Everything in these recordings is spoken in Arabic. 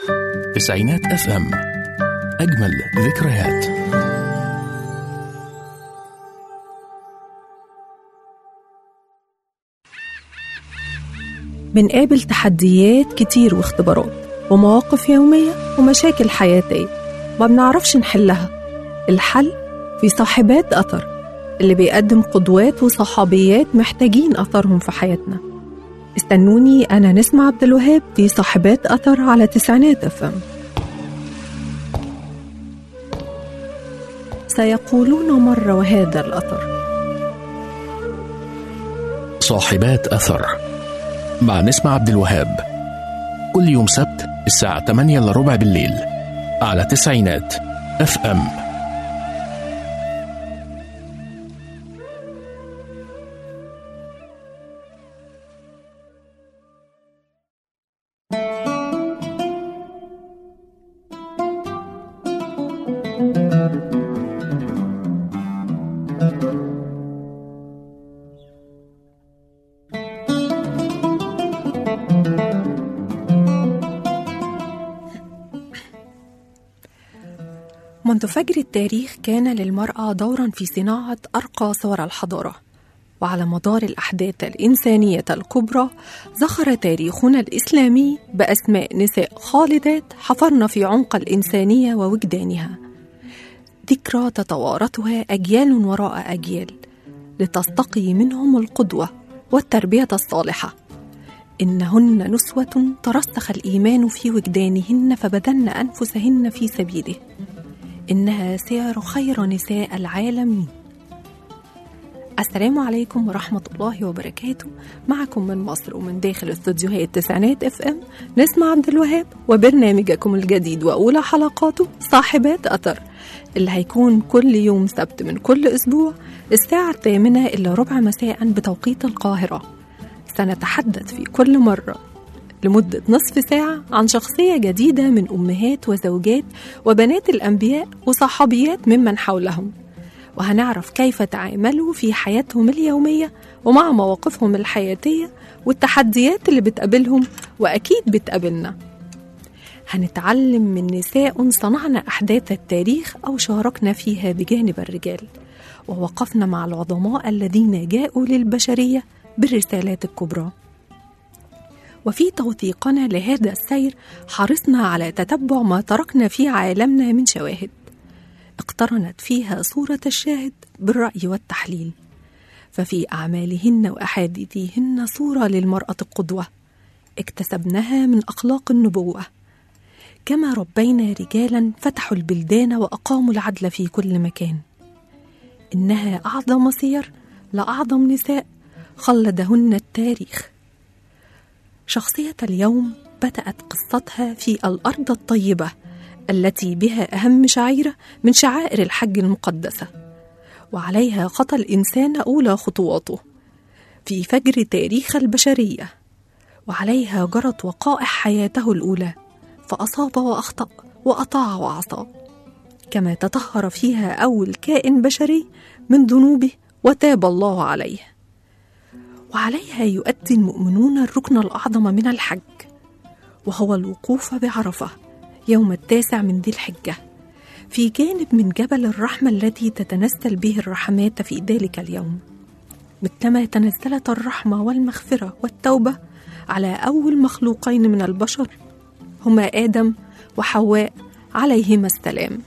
تسعينات اف ام، أجمل ذكريات. بنقابل تحديات كتير واختبارات ومواقف يومية ومشاكل حياتية ما بنعرفش نحلها. الحل في صاحبات أثر، اللي بيقدم قدوات وصحابيات محتاجين أثرهم في حياتنا. استنوني أنا نسمة عبد الوهاب في صاحبات أثر على تسعينات اف ام. سيقولون مرة وهذا الأثر. صاحبات أثر مع نسمة عبد الوهاب، كل يوم سبت الساعة 8:15 بالليل على تسعينات اف ام. منذ فجر التاريخ كان للمرأة دورا في صناعة أرقى صور الحضارة، وعلى مدار الأحداث الإنسانية الكبرى زخر تاريخنا الإسلامي بأسماء نساء خالدات حفرن في عمق الإنسانية ووجدانها، ذكرى تتوارثها أجيال وراء أجيال لتستقي منهم القدوة والتربية الصالحة. إنهن نسوة ترسخ الإيمان في وجدانهن فبذلن أنفسهن في سبيله. إنها سير خير نساء العالمين. السلام عليكم ورحمة الله وبركاته. معكم من مصر ومن داخل استوديوهات تسعينات اف ام نسمة عبد الوهاب، وبرنامجكم الجديد وأولى حلقاته صاحبات أثر، اللي هيكون كل يوم سبت من كل أسبوع الساعة 8:15 مساء بتوقيت القاهرة. سنتحدث في كل مرة لمدة نصف ساعة عن شخصية جديدة من أمهات وزوجات وبنات الأنبياء وصحابيات ممن حولهم، وهنعرف كيف تعاملوا في حياتهم اليومية ومع مواقفهم الحياتية والتحديات اللي بتقابلهم وأكيد بتقابلنا. هنتعلم من نساء صنعنا أحداث التاريخ أو شاركنا فيها بجانب الرجال، ووقفنا مع العظماء الذين جاءوا للبشرية بالرسالات الكبرى. وفي توثيقنا لهذا السير حرصنا على تتبع ما تركنا في عالمنا من شواهد اقترنت فيها صورة الشاهد بالرأي والتحليل، ففي أعمالهن وأحاديثهن صورة للمرأة القدوة اكتسبناها من أخلاق النبوة. كما ربينا رجالا فتحوا البلدان وأقاموا العدل في كل مكان. إنها أعظم سير لأعظم نساء خلدهن التاريخ. شخصية اليوم بدأت قصتها في الأرض الطيبة التي بها أهم شعيرة من شعائر الحج المقدسة، وعليها خطى الإنسان أولى خطواته في فجر تاريخ البشرية، وعليها جرت وقائع حياته الأولى فأصاب وأخطأ وأطاع وعصى، كما تطهر فيها أول كائن بشري من ذنوبه وتاب الله عليه. وعليها يؤدي المؤمنون الركن الأعظم من الحج، وهو الوقوف بعرفة يوم 9 من ذي الحجة في جانب من جبل الرحمة التي تتنزل به الرحمات في ذلك اليوم، مثلما تنزلت الرحمة والمغفرة والتوبة على أول مخلوقين من البشر هما آدم وحواء عليهما السلام.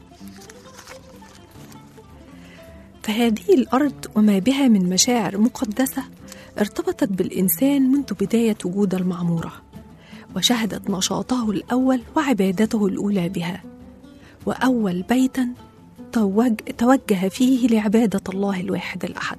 فهذه الأرض وما بها من مشاعر مقدسة ارتبطت بالإنسان منذ بداية وجود المعمورة، وشهدت نشاطه الأول وعبادته الأولى بها، وأول بيتا توجه فيه لعبادة الله الواحد الأحد.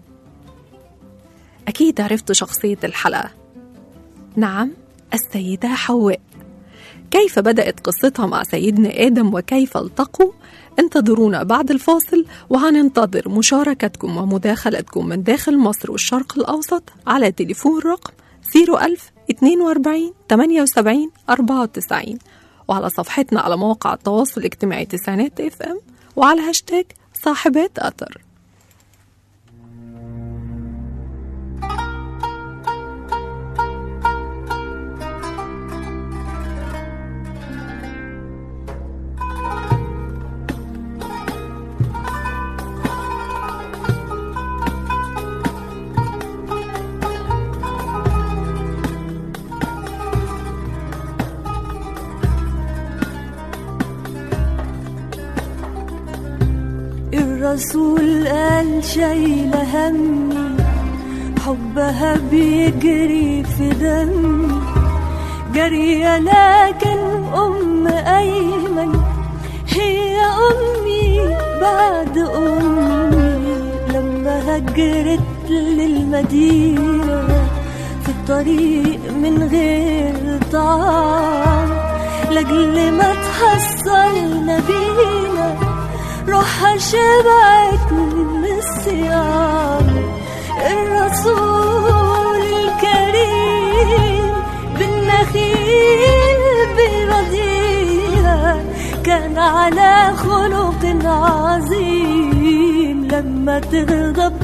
أكيد عرفت شخصية الحلقة، نعم، السيدة حواء. كيف بدأت قصتها مع سيدنا آدم وكيف التقوا؟ انتظرونا بعد الفاصل، وهننتظر مشاركتكم ومداخلتكم من داخل مصر والشرق الأوسط على تليفون رقم 01000 42 78 94، وعلى صفحتنا على مواقع التواصل الاجتماعي تسعينات اف ام، وعلى هاشتاج صاحبات أثر. الرسول قال شايلة همي، حبها بيجري في دمي جري، لكن أم أيمن هي أمي بعد أمي. لما هجرت للمدينة في الطريق من غير طعام، لأجل ما تحصلنا بينا روحها شبعت من الصيام. الرسول الكريم بالنخيل بيرضيها، كان على خلق عظيم لما تغضب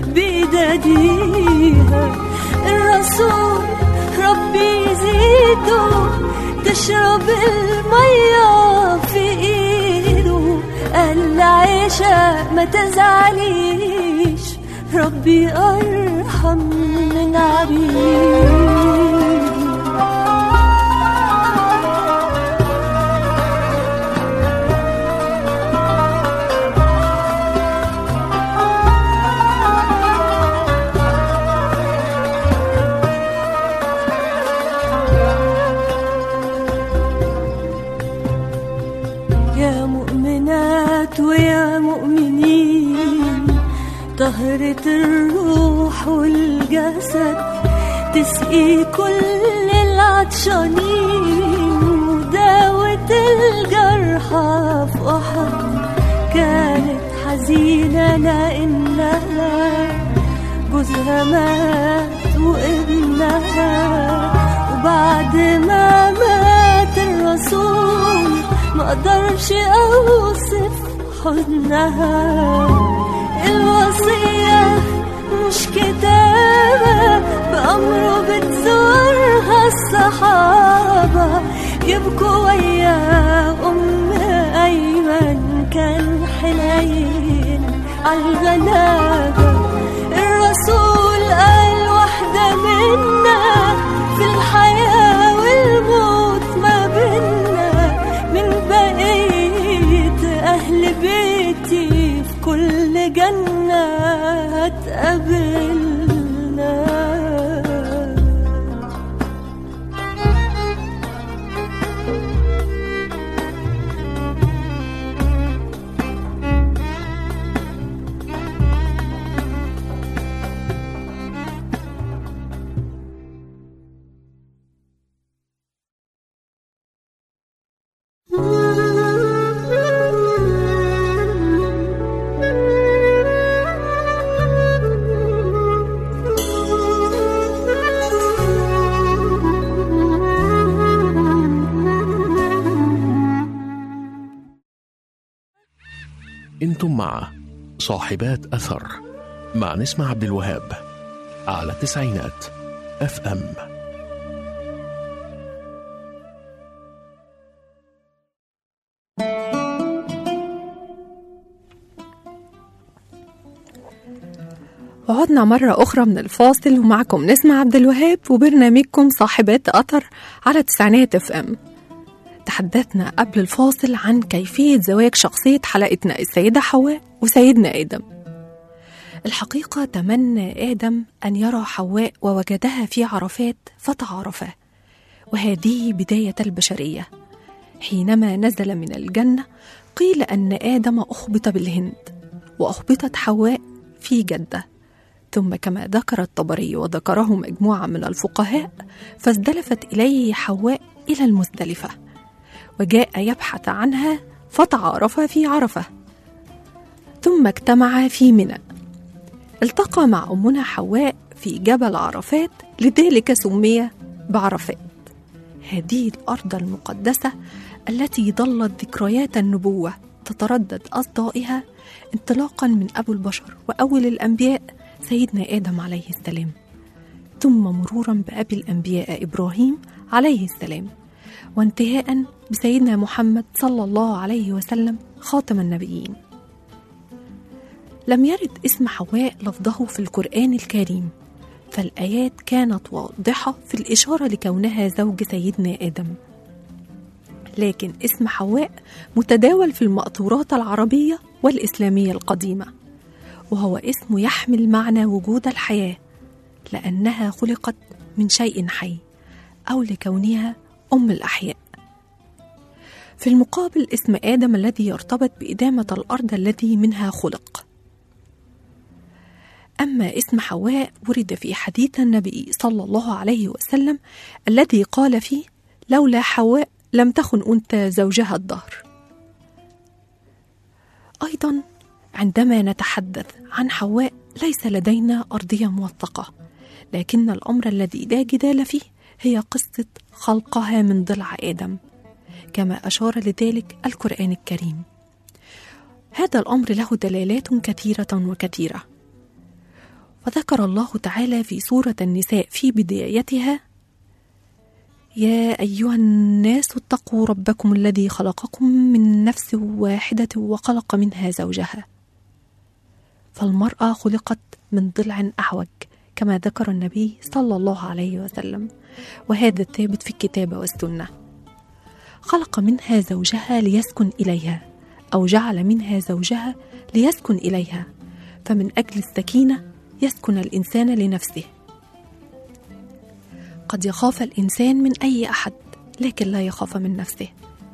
بيداديها. الرسول ربي يزيده تشرب المية في ايده، قال عيشة ما تزعليش ربي أرحم من عبيد. يا مؤمنات ويا مؤمنين، طهرة الروح والجسد تسقي كل العطشانين، وداوة الجرحى في أحد. كانت حزينة لأنها جوزها مات وابنها، وبعد ما مات الرسول ما قدرش أوصف حزنها. الوصية مش كتابة بأمره بتزورها الصحابة، يبكوا ويا أم أيمن كان حنين عالغلابة. الرسول قال واحدة منا في الحياة والموت ما بينا، من بقية أهل بيتي في كل جنة هتقابلنا. انتم مع صاحبات أثر مع نسمة عبد الوهاب على تسعينات FM. وعدنا مرة أخرى من الفاصل، ومعكم نسمة عبد الوهاب وبرنامجكم صاحبات أثر على تسعينات FM. تحدثنا قبل الفاصل عن كيفية زواج شخصية حلقتنا السيدة حواء وسيدنا آدم. الحقيقة تمنى آدم أن يرى حواء ووجدها في عرفات فتعارفا، وهذه بداية البشرية. حينما نزل من الجنة قيل أن آدم أخبط بالهند وأخبطت حواء في جدة، ثم كما ذكر الطبري وذكره مجموعة من الفقهاء فازدلفت إليه حواء إلى المزدلفة، وجاء يبحث عنها فتعارفا في عرفة، ثم اجتمعا في منى. التقى مع أمنا حواء في جبل عرفات، لذلك سمي بعرفات. هذه الأرض المقدسة التي ظلت ذكريات النبوة تتردد أصدائها انطلاقا من أبو البشر وأول الأنبياء سيدنا آدم عليه السلام، ثم مرورا بأبي الأنبياء إبراهيم عليه السلام، وانتهاء بسيدنا محمد صلى الله عليه وسلم خاتم النبيين. لم يرد اسم حواء لفظه في القرآن الكريم، فالآيات كانت واضحة في الإشارة لكونها زوج سيدنا آدم، لكن اسم حواء متداول في المأثورات العربية والإسلامية القديمة، وهو اسم يحمل معنى وجود الحياة لأنها خلقت من شيء حي أو لكونها أم الأحياء. في المقابل اسم آدم الذي يرتبط بإدامة الأرض التي منها خلق. أما اسم حواء ورد في حديث النبي صلى الله عليه وسلم الذي قال فيه: لولا حواء لم تخن أنثى زوجها الدهر. أيضا عندما نتحدث عن حواء ليس لدينا أرضية موثقة، لكن الأمر الذي لا جدال فيه هي قصة خلقها من ضلع آدم، كما أشار لذلك القرآن الكريم. هذا الأمر له دلالات كثيرة وكثيرة، وذكر الله تعالى في سورة النساء في بدايتها: يا أيها الناس اتقوا ربكم الذي خلقكم من نفس واحدة وخلق منها زوجها. فالمرأة خلقت من ضلع أعوج كما ذكر النبي صلى الله عليه وسلم، وهذا الثابت في الكتاب والسنة. خلق منها زوجها ليسكن إليها، أو جعل منها زوجها ليسكن إليها، فمن أجل السكينة يسكن الإنسان لنفسه. قد يخاف الإنسان من أي أحد، لكن لا يخاف من نفسه.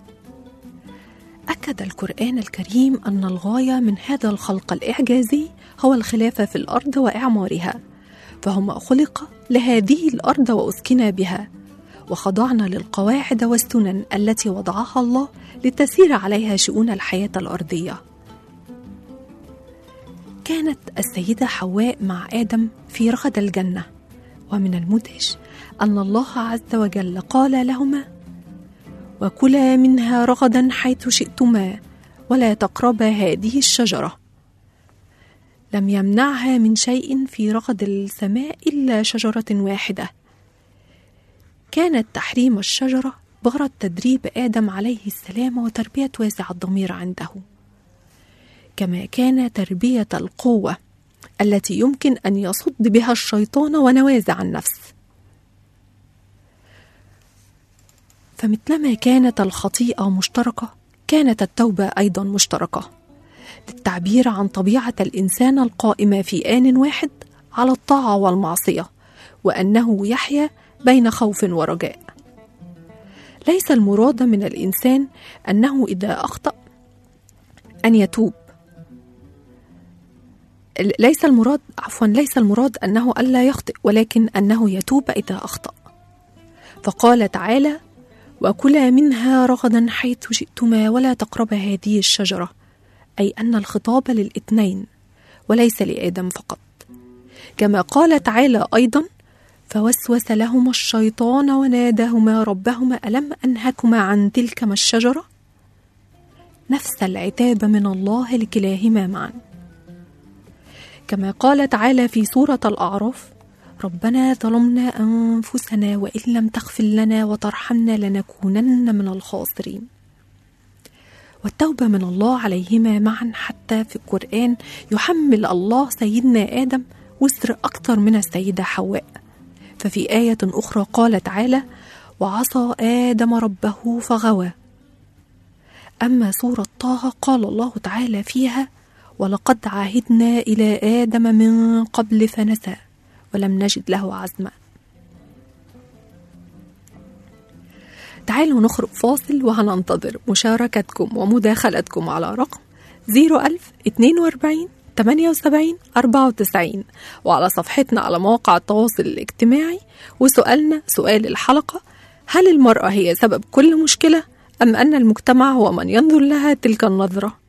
أكد القرآن الكريم أن الغاية من هذا الخلق الإعجازي هو الخلافة في الأرض وإعمارها، فهما خلق لهذه الأرض وأسكن بها، وخضعنا للقواعد والسنن التي وضعها الله لتسير عليها شؤون الحياة الأرضية. كانت السيدة حواء مع آدم في رغد الجنة، ومن المدهش أن الله عز وجل قال لهما: وكلا منها رغدا حيث شئتما ولا تقربا هذه الشجرة. لم يمنعها من شيء في رغد السماء إلا شجرة واحدة. كانت تحريم الشجرة بغرض تدريب آدم عليه السلام وتربية واسع الضمير عنده، كما كان تربية القوة التي يمكن أن يصد بها الشيطان ونوازع النفس. فمثلما كانت الخطيئة مشتركة، كانت التوبة أيضا مشتركة، للتعبير عن طبيعة الإنسان القائمة في آن واحد على الطاعة والمعصية، وأنه يحيا بين خوف ورجاء. ليس المراد من الإنسان أنه إذا أخطأ أن يتوب، ليس المراد أنه ألا يخطئ، ولكن أنه يتوب إذا أخطأ. فقال تعالى: وكلا منها رغدا حيث شئتما ولا تقربا هذه الشجرة، أي أن الخطاب للاثنين وليس لآدم فقط. كما قال تعالى أيضا: فوسوس لهما الشيطان وناداهما ربهما ألم أنهكما عن تلكما الشجرة. نفس العتاب من الله لكلاهما معا. كما قال تعالى في سورة الأعراف: ربنا ظلمنا أنفسنا وإن لم تغفر لنا وترحمنا لنكونن من الخاسرين. والتوبة من الله عليهما معا، حتى في القرآن يحمل الله سيدنا آدم وزر أكثر من السيدة حواء. ففي آية أخرى قال تعالى: وعصى آدم ربه فغوى. أما سورة طه قال الله تعالى فيها: ولقد عهدنا إلى آدم من قبل فنسى ولم نجد له عزما. تعالوا نخرج فاصل، وهننتظر مشاركتكم ومداخلتكم على رقم 01042 78 94، وعلى صفحتنا على مواقع التواصل الاجتماعي. وسؤالنا سؤال الحلقة: هل المرأة هي سبب كل مشكلة، أم أن المجتمع هو من ينظر لها تلك النظرة؟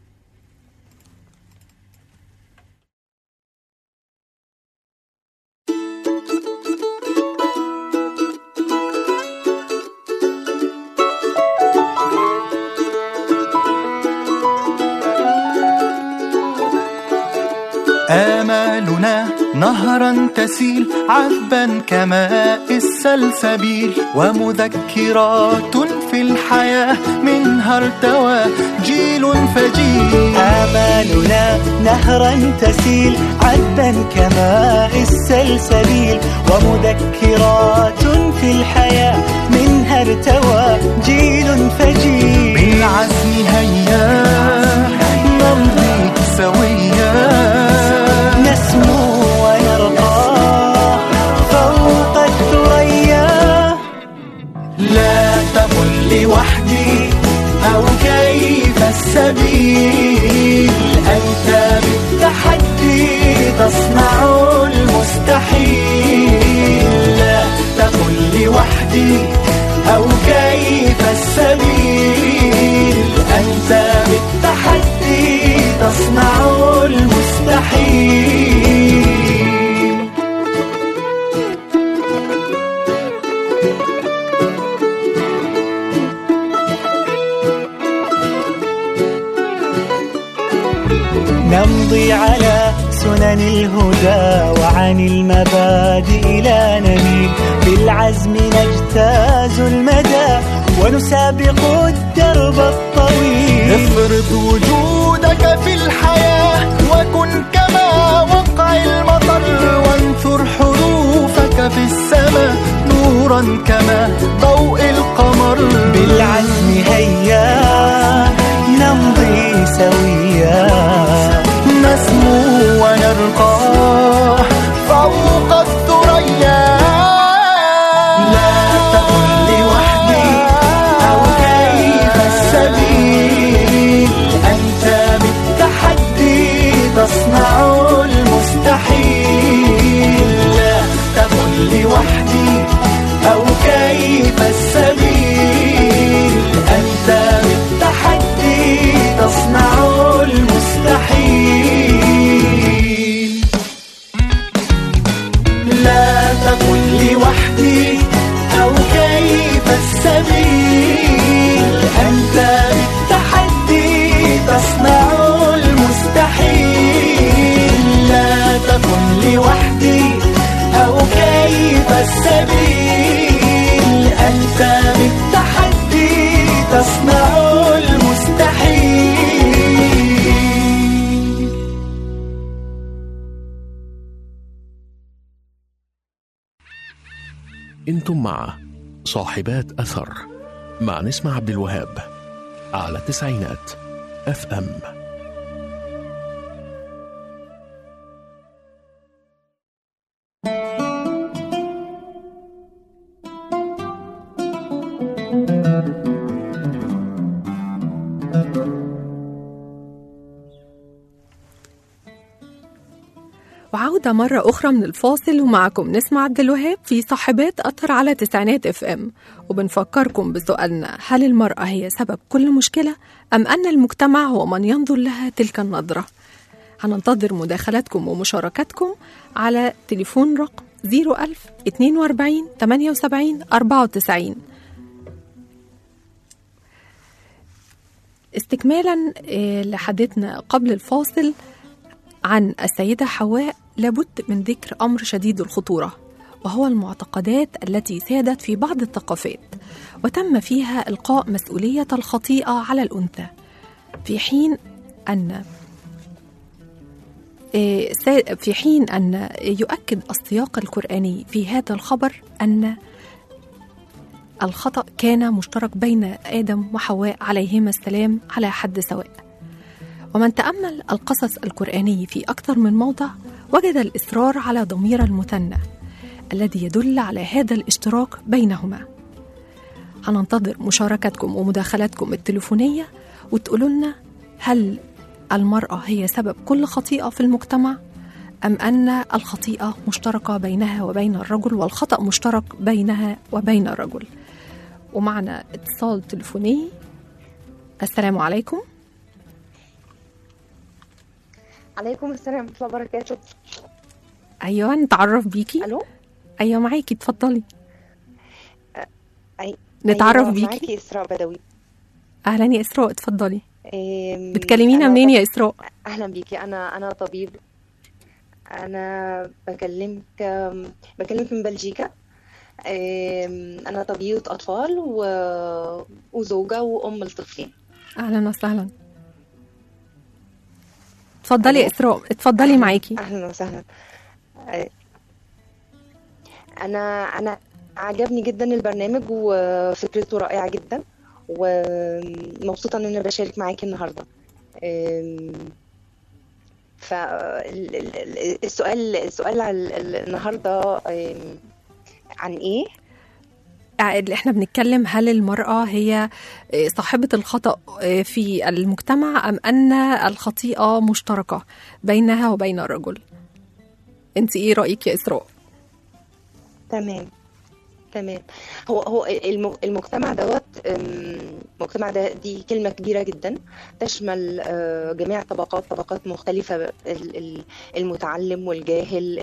آمالنا نهرا تسيل عذبا كماء السلسبيل، ومذكرات في الحياة منها ارتوى جيل فجيل. آمالنا نهرا تسيل عذبا كماء السلسبيل، ومذكرات في الحياة منها ارتوى جيل فجيل. بالعزم هيا نمضي تقول وحدي أو كيف السبيل، أنت بالتحدي تصنع المستحيل. لا تقل وحدي أو كيف السبيل، أنت بالتحدي تصنع المستحيل. نمضي على سنن الهدى وعن المبادئ لا نميل، بالعزم نجتاز المدى ونسابق الدرب الطويل. افرض وجودك في الحياة وكن كما وقع المطر، وانثر حروفك في السماء نورا كما ضوء القمر. بالعزم هيا نمضي سويا، نسمو ونرقى فوق الثريا. لا تقل وحدي أو كيف السبيل، أنت بالتحدي تصنع المستحيل. لا تقل وحدي أو كيف السبيل، أنت بالتحدي تصنع المستحيل. لا تقل وحدي أو كيف السبيل، أنت بالتحدي تصنع المستحيل. لا تقل وحدي أو كيف السبيل، أنت بالتحدي تصنع المستحيل. انتم مع صاحبات أثر مع نسمة عبد الوهاب على تسعينات FM. وعودة مرة أخرى من الفاصل، ومعكم نسمة عبد الوهاب في صاحبات أثر على تسعينات FM. وبنفكركم بسؤالنا: هل المرأة هي سبب كل مشكلة أم أن المجتمع هو من ينظر لها تلك النظرة؟ هننتظر مداخلاتكم ومشاركاتكم على تليفون رقم 01000 42 78 94. استكمالا لحديثنا قبل الفاصل عن السيدة حواء، لابد من ذكر أمر شديد الخطورة، وهو المعتقدات التي سادت في بعض الثقافات وتم فيها إلقاء مسؤولية الخطيئة على الأنثى، في حين أن يؤكد السياق القرآني في هذا الخبر أن الخطأ كان مشترك بين آدم وحواء عليهما السلام على حد سواء. ومن تأمل القصص القرآني في أكثر من موضع وجد الإصرار على ضمير المثنى الذي يدل على هذا الاشتراك بينهما. هننتظر مشاركتكم ومداخلاتكم التليفونية وتقولوا لنا: هل المرأة هي سبب كل خطيئة في المجتمع أم أن الخطيئة مشتركة بينها وبين الرجل والخطأ مشترك بينها وبين الرجل؟ ومعنا اتصال تليفوني. السلام عليكم. عليكم السلام ورحمة الله وبركاته. أيوة، نتعرف بيكي. ألو. أيوة معاكي، اتفضلي. نتعرف بيكي. معاكي إسراء بدوي. أهلا يا إسراء، اتفضلي. بتكلمينا منين يا إسراء؟ أهلا بيكي. أنا طبيب. أنا بكلمك من بلجيكا. أنا طبيبة أطفال وزوجة وأم لطفلين. أهلا وسهلا. اتفضلي يا إسراء، اتفضلي معاكي. أهلا وسهلا. أنا عجبني جدا البرنامج وفكرته رائعة جدا، ومبسوطة إن أنا بشارك معاكي النهاردة. فالسؤال على النهاردة عن إيه؟ اللي احنا بنتكلم هل المرأة هي صاحبة الخطأ في المجتمع أم أن الخطيئة مشتركة بينها وبين الرجل؟ انت ايه رأيك يا إسراء؟ تمام. هو المجتمع دوت، المجتمع ده دي كلمة كبيرة جدا تشمل جميع طبقات مختلفة، المتعلم والجاهل،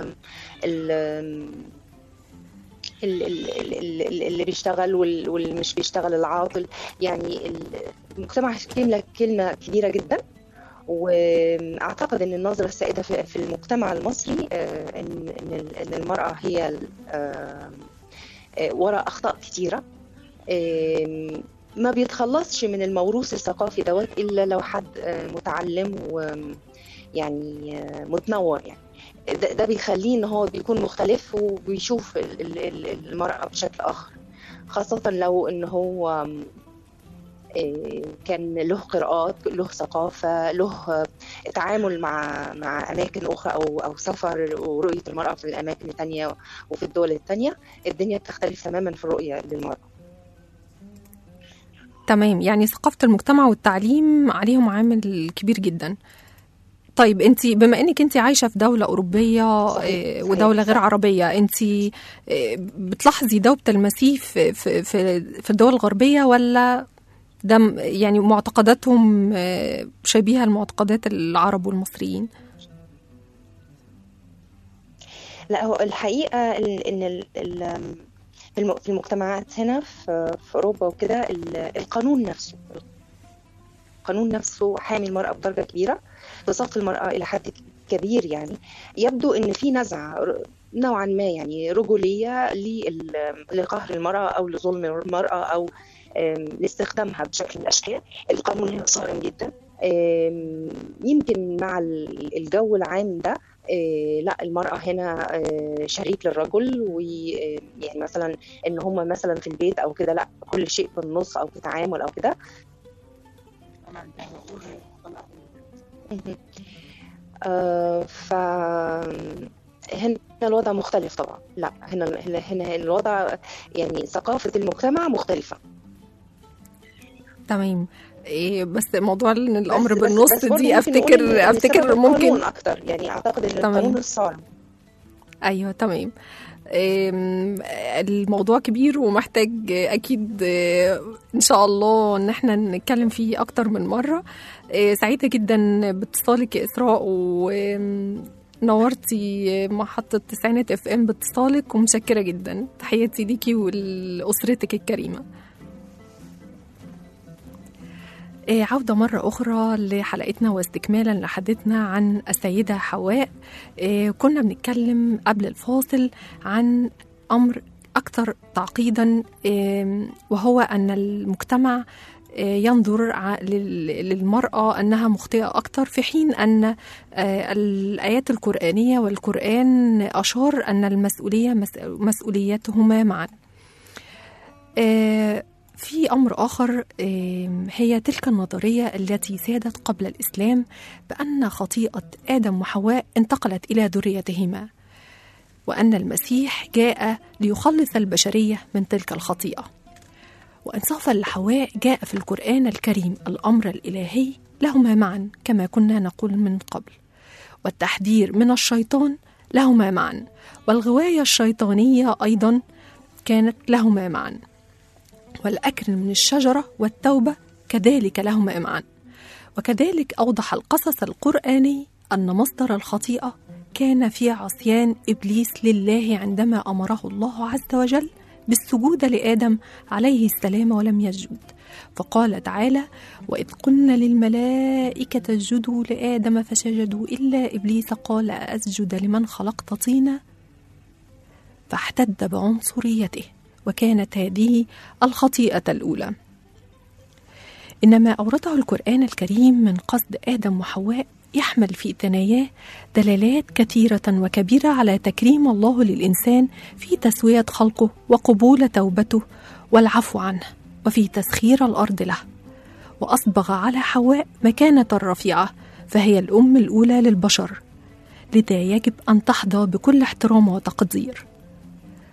اللي بيشتغل واللي مش بيشتغل، العاطل. يعني المجتمع كلمة كبيرة جدا. واعتقد ان النظرة السائدة في المجتمع المصري ان المرأة هي وراء أخطاء كتيرة، ما بيتخلصش من الموروث الثقافي دوت إلا لو حد متعلم ويعني متنور. يعني ده بيخليه إن هو بيكون مختلف وبيشوف المرأة بشكل آخر، خاصة لو إن هو كان له قراءات، له ثقافة، له تعامل مع أماكن أخرى أو سفر ورؤية المرأة في الأماكن التانية وفي الدول التانية. الدنيا بتختلف تماما في الرؤية للمرأة. تمام، يعني ثقافة المجتمع والتعليم عليهم عامل كبير جدا. طيب انت بما انك انت عايشة في دولة أوروبية ودولة غير عربية، انت بتلاحظي ده وبتلمسيه في الدول الغربية، ولا ده يعني معتقداتهم شبيهة لمعتقدات العرب والمصريين؟ لا، هو الحقيقة إن في المجتمعات هنا في أوروبا وكده، القانون نفسه حامي المرأة بدرجة كبيرة، في صف المرأة إلى حد كبير. يعني يبدو إن في نزعة نوعا ما يعني رجولية لقهر المرأة أو لظلم المرأة أو لاستخدامها بشكل من الأشكال. القانون هنا صارم جدا. يمكن مع الجو العام ده لا، المرأة هنا شريك للرجل، ويعني مثلا إن هم مثلا في البيت أو كده، لا، كل شيء في النص أو في تعامل أو كده. هنا الوضع مختلف طبعا. لا، هنا الوضع يعني ثقافة المجتمع مختلفة. تمام. بس موضوع ان الامر بالنص دي افتكر ممكن اكتر، يعني اعتقد ان القانون الصارم. ايوه تمام. الموضوع كبير ومحتاج اكيد ان شاء الله ان احنا نتكلم فيه اكتر من مرة. سعيدة جدا باتصالك يا إسراء، ونورتي محطة تسعينات FM باتصالك، ومشكرة جدا. تحياتي ليكي ولأسرتك الكريمة. عودة مرة أخرى لحلقتنا واستكمالا لحديثنا عن السيدة حواء. كنا بنتكلم قبل الفاصل عن أمر أكثر تعقيدا، وهو أن المجتمع ينظر للمرأة أنها مخطئة أكثر، في حين أن الآيات القرآنية والقرآن أشار أن المسؤولية مسؤوليتهما معا. في أمر آخر، هي تلك النظرية التي سادت قبل الإسلام بأن خطيئة آدم وحواء انتقلت إلى ذريتهما، وأن المسيح جاء ليخلص البشرية من تلك الخطيئة. وإنصافا لحواء جاء في القرآن الكريم الأمر الإلهي لهما معا كما كنا نقول من قبل، والتحذير من الشيطان لهما معا، والغواية الشيطانية أيضا كانت لهما معا، والأكل من الشجرة والتوبة كذلك لهما معا. وكذلك أوضح القصص القرآني أن مصدر الخطيئة كان في عصيان إبليس لله عندما أمره الله عز وجل بالسجود لآدم عليه السلام ولم يسجد، فقال تعالى: وإذ قلنا للملائكة اسجدوا لآدم فسجدوا إلا إبليس قال أسجد لمن خلقت طينا، فاحتد بعنصريته، وكانت هذه الخطيئة الأولى. إنما أورده القرآن الكريم من قصد آدم وحواء يحمل في ثناياه دلالات كثيرة وكبيرة على تكريم الله للإنسان في تسوية خلقه وقبول توبته والعفو عنه، وفي تسخير الأرض له، وأصبغ على حواء مكانة رفيعة، فهي الأم الأولى للبشر، لذا يجب أن تحظى بكل احترام وتقدير.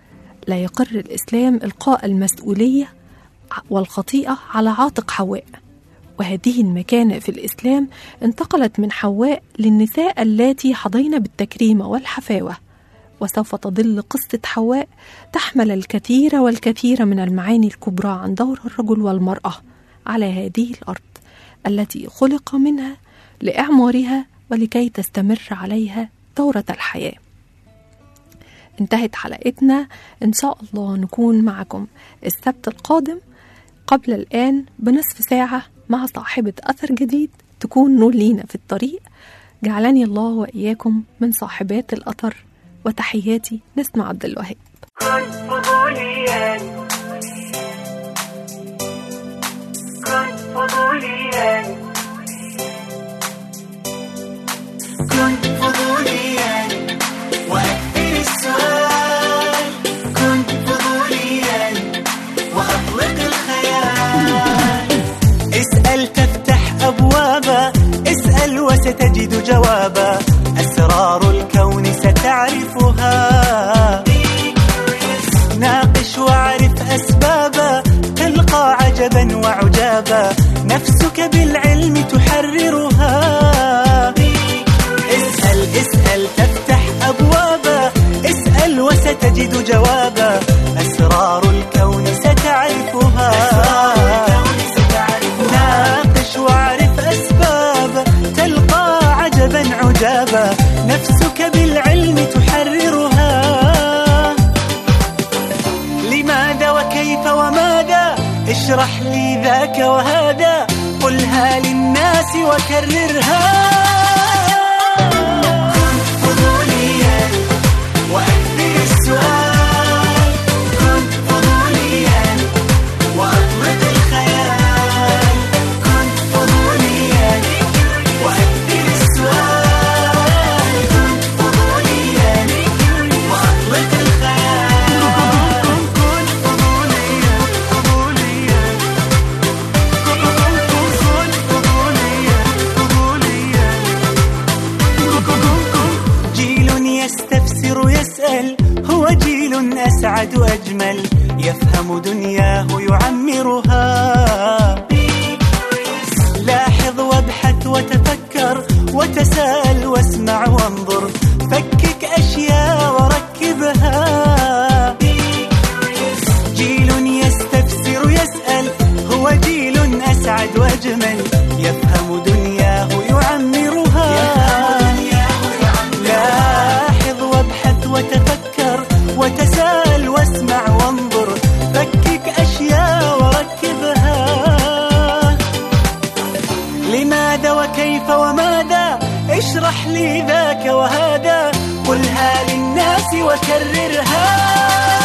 لا يقر الإسلام إلقاء المسؤولية والخطيئة على عاتق حواء، وهذه المكانة في الإسلام انتقلت من حواء للنساء اللاتي حظين بالتكريم والحفاوة. وسوف تظل قصة حواء تحمل الكثير والكثير من المعاني الكبرى عن دور الرجل والمرأة على هذه الأرض التي خلق منها لإعمارها ولكي تستمر عليها دورة الحياة. انتهت حلقتنا، إن شاء الله نكون معكم السبت القادم قبل الآن بنصف ساعة مع صاحبة أثر جديد تكون نور لينا في الطريق. جعلني الله وإياكم من صاحبات الأثر، وتحياتي نسمة عبد الوهاب. كن فضوليا كن فضوليا كن فضوليا وأكثر السؤال، كن فضوليا وأطلق الخيال. اسأل تفتح أبوابا، اسأل وستجد جوابا، أسرار الكون ستعرفها. ناقش واعرف أسبابا، تلقى عجبا وعجابا، نفسك بالعلم تحررها. اسأل تفتح أبوابا، اسأل وستجد جوابا، أسرار الكون ستعرفها. ناقش واعرف أسبابا، تلقى عجبا عجابا، نفسك بالعلم تحررها. لماذا وكيف وماذا، اشرح لي ذاك وهذا، قلها للناس وكررها. كن فضوليا وأكثر السؤال، كن فضوليا وأطلق الخيال. كن فضوليا وأكثر السؤال، كن فضوليا وأطلق الخيال. كن فضوليا فضوليا جيل يستفسر يسأل، هو جيل أسعد أجمل، يفهم دنياه يعمرها. لاحظ وابحث وتفكر وتساءل واسمع وانظر، فكك أشياء وركبها. جيل يستفسر يسأل، هو جيل أسعد وأجمل، يفهم دنياه يعمرها. لاحظ وابحث وتفكر وتساءل واسمع وانظر، فكك أشياء وركبها. لماذا وكيف وماذا، اشرح لي ذاك وهذا، قلها للناس وكررها.